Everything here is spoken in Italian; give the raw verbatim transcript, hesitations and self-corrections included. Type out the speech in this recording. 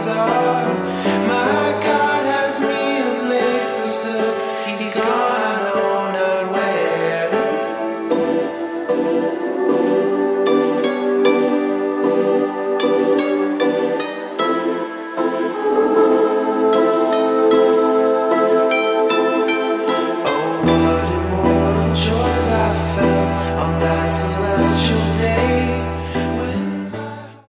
eyes are. My God has me of late forsook. He's gone.